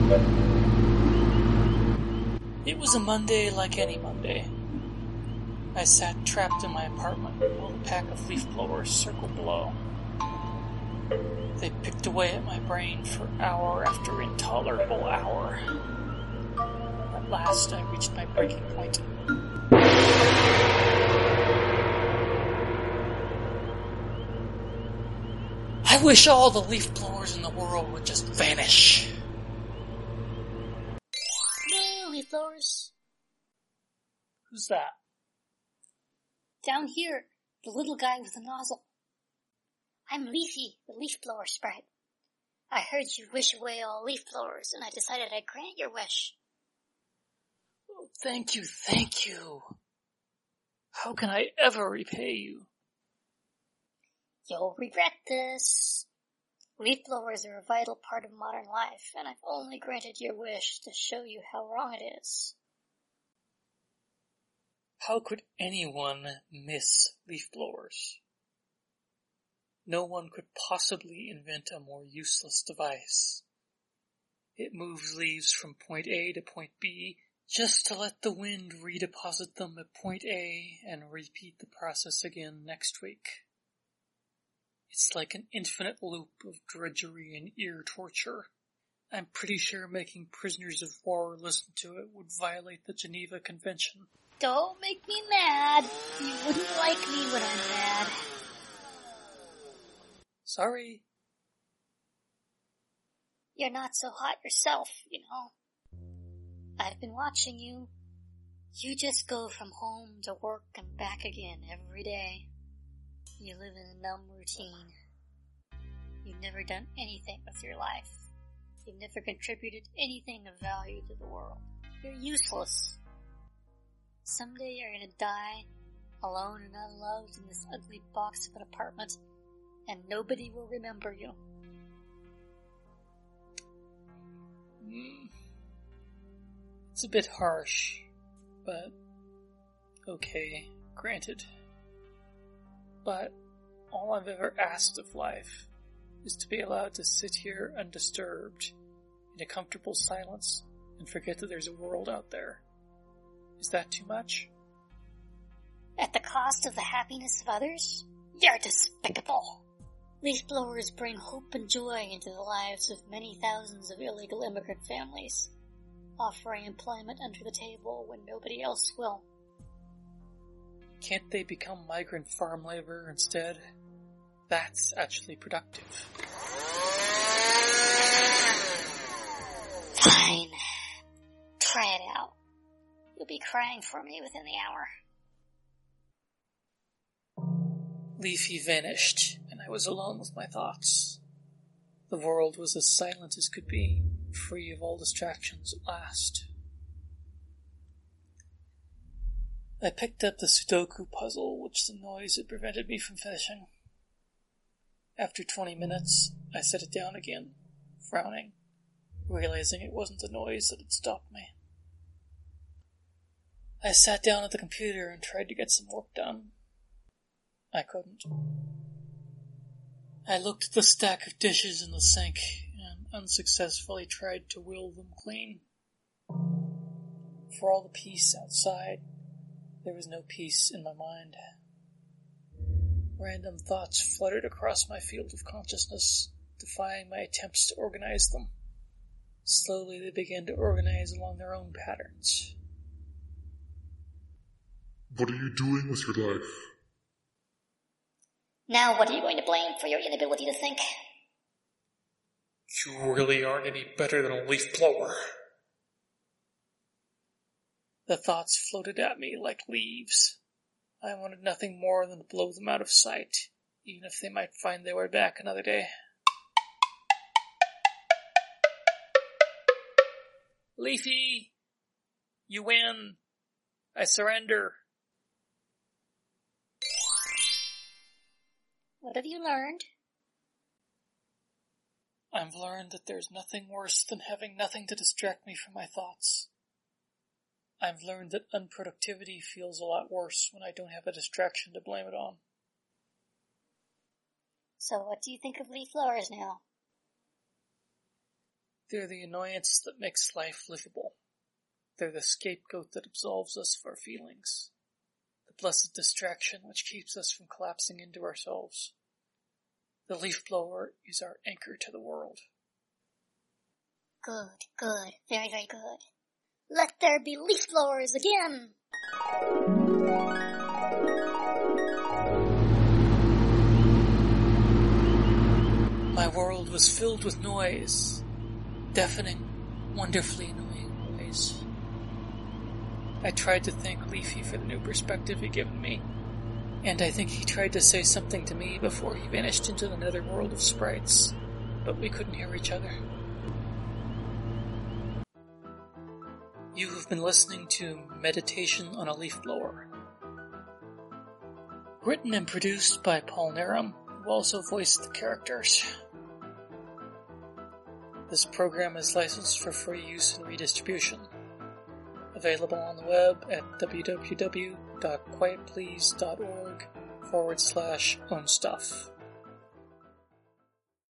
It was a Monday like any Monday. I sat trapped in my apartment while the pack of leaf blowers circled below. They picked away at my brain for hour after intolerable hour. At last I reached my breaking point. I wish all the leaf blowers in the world would just vanish. No, leaf blowers. Who's that? Down here, the little guy with the nozzle. I'm Leafy, the leaf blower sprite. I heard you wish away all leaf blowers, and I decided I'd grant your wish. Oh, thank you. How can I ever repay you? You'll regret this. Leaf blowers are a vital part of modern life, and I've only granted your wish to show you how wrong it is. How could anyone miss leaf blowers? No one could possibly invent a more useless device. It moves leaves from point A to point B just to let the wind redeposit them at point A and repeat the process again next week. It's like an infinite loop of drudgery and ear torture. I'm pretty sure making prisoners of war listen to it would violate the Geneva Convention. Don't make me mad. You wouldn't like me when I'm mad. Sorry. You're not so hot yourself, you know. I've been watching you. You just go from home to work and back again every day. You live in a numb routine. You've never done anything with your life. You've never contributed anything of value to the world. You're useless. Someday you're gonna die, alone and unloved in this ugly box of an apartment, and nobody will remember you. It's a bit harsh, but okay, granted. But all I've ever asked of life is to be allowed to sit here undisturbed, in a comfortable silence, and forget that there's a world out there. Is that too much? At the cost of the happiness of others? You're despicable. Leaf blowers bring hope and joy into the lives of many thousands of illegal immigrant families, offering employment under the table when nobody else will. Can't they become migrant farm labor instead? That's actually productive. Fine. Try it out. You'll be crying for me within the hour. Leafy vanished, and I was alone with my thoughts. The world was as silent as could be, free of all distractions at last. I picked up the Sudoku puzzle, which the noise had prevented me from finishing. After 20 minutes, I set it down again, frowning, realizing it wasn't the noise that had stopped me. I sat down at the computer and tried to get some work done. I couldn't. I looked at the stack of dishes in the sink and unsuccessfully tried to will them clean. For all the peace outside, there was no peace in my mind. Random thoughts fluttered across my field of consciousness, defying my attempts to organize them. Slowly they began to organize along their own patterns. What are you doing with your life? Now what are you going to blame for your inability to think? You really aren't any better than a leaf blower. The thoughts floated at me like leaves. I wanted nothing more than to blow them out of sight, even if they might find their way back another day. Leafy! You win! I surrender! What have you learned? I've learned that there's nothing worse than having nothing to distract me from my thoughts. I've learned that unproductivity feels a lot worse when I don't have a distraction to blame it on. So what do you think of leaf blowers now? They're the annoyance that makes life livable. They're the scapegoat that absolves us of our feelings. The blessed distraction which keeps us from collapsing into ourselves. The leaf blower is our anchor to the world. Good, good, very, very good. Let there be leaf blowers again! My world was filled with noise. Deafening, wonderfully annoying noise. I tried to thank Leafy for the new perspective he'd given me, and I think he tried to say something to me before he vanished into the netherworld of sprites, but we couldn't hear each other. You have been listening to Meditation on a Leaf Blower. Written and produced by Paul Narum, who also voiced the characters. This program is licensed for free use and redistribution. Available on the web at www.quietplease.org/ownstuff.